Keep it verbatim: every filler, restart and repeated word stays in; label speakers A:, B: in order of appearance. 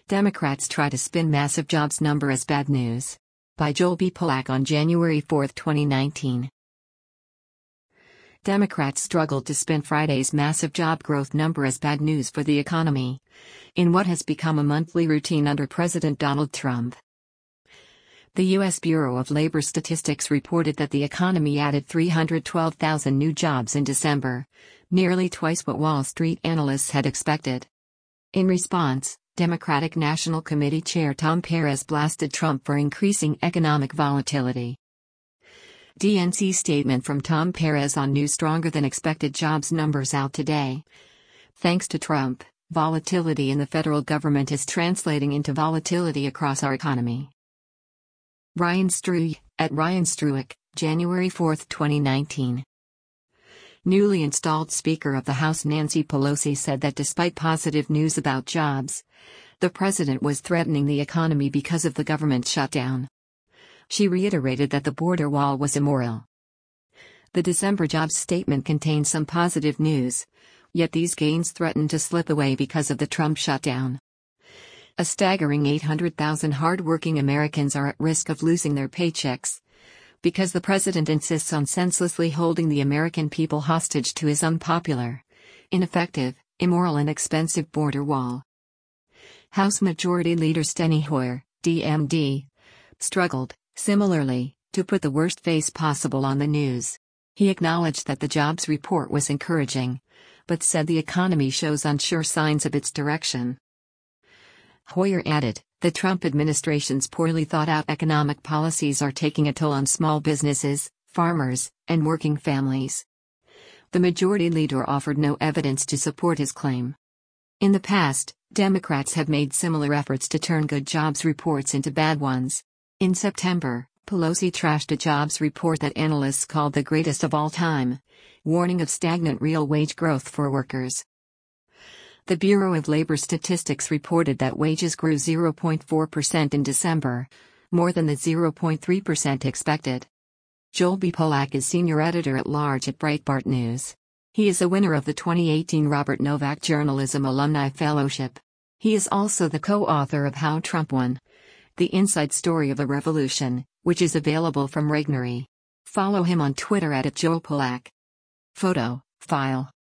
A: Democrats try to spin massive jobs number as bad news. By Joel B. Polak on January fourth, twenty nineteen. Democrats struggled to spin Friday's massive job growth number as bad news for the economy, in what has become a monthly routine under President Donald Trump. The U S Bureau of Labor Statistics reported that the economy added three hundred twelve thousand new jobs in December, nearly twice what Wall Street analysts had expected. In response, Democratic National Committee Chair Tom Perez blasted Trump for increasing economic volatility. D N C statement from Tom Perez on new stronger-than-expected jobs numbers out today. Thanks to Trump, volatility in the federal government is translating into volatility across our economy. Ryan Struick, at Ryan Struick, January fourth, twenty nineteen. Newly installed Speaker of the House Nancy Pelosi said that despite positive news about jobs, the president was threatening the economy because of the government shutdown. She reiterated that the border wall was immoral. The December jobs statement contained some positive news, yet these gains threatened to slip away because of the Trump shutdown. A staggering eight hundred thousand hard-working Americans are at risk of losing their paychecks, because the president insists on senselessly holding the American people hostage to his unpopular, ineffective, immoral and expensive border wall. House Majority Leader Steny Hoyer, D M D, struggled, similarly, to put the worst face possible on the news. He acknowledged that the jobs report was encouraging, but said the economy shows unsure signs of its direction. Hoyer added, the Trump administration's poorly thought-out economic policies are taking a toll on small businesses, farmers, and working families. The majority leader offered no evidence to support his claim. In the past, Democrats have made similar efforts to turn good jobs reports into bad ones. In September, Pelosi trashed a jobs report that analysts called the greatest of all time, warning of stagnant real wage growth for workers. The Bureau of Labor Statistics reported that wages grew zero point four percent in December, more than the zero point three percent expected. Joel B. Polak is senior editor-at-large at Breitbart News. He is a winner of the twenty eighteen Robert Novak Journalism Alumni Fellowship. He is also the co-author of How Trump Won: The Inside Story of a Revolution, which is available from Regnery. Follow him on Twitter at Joel Polak. Photo, file.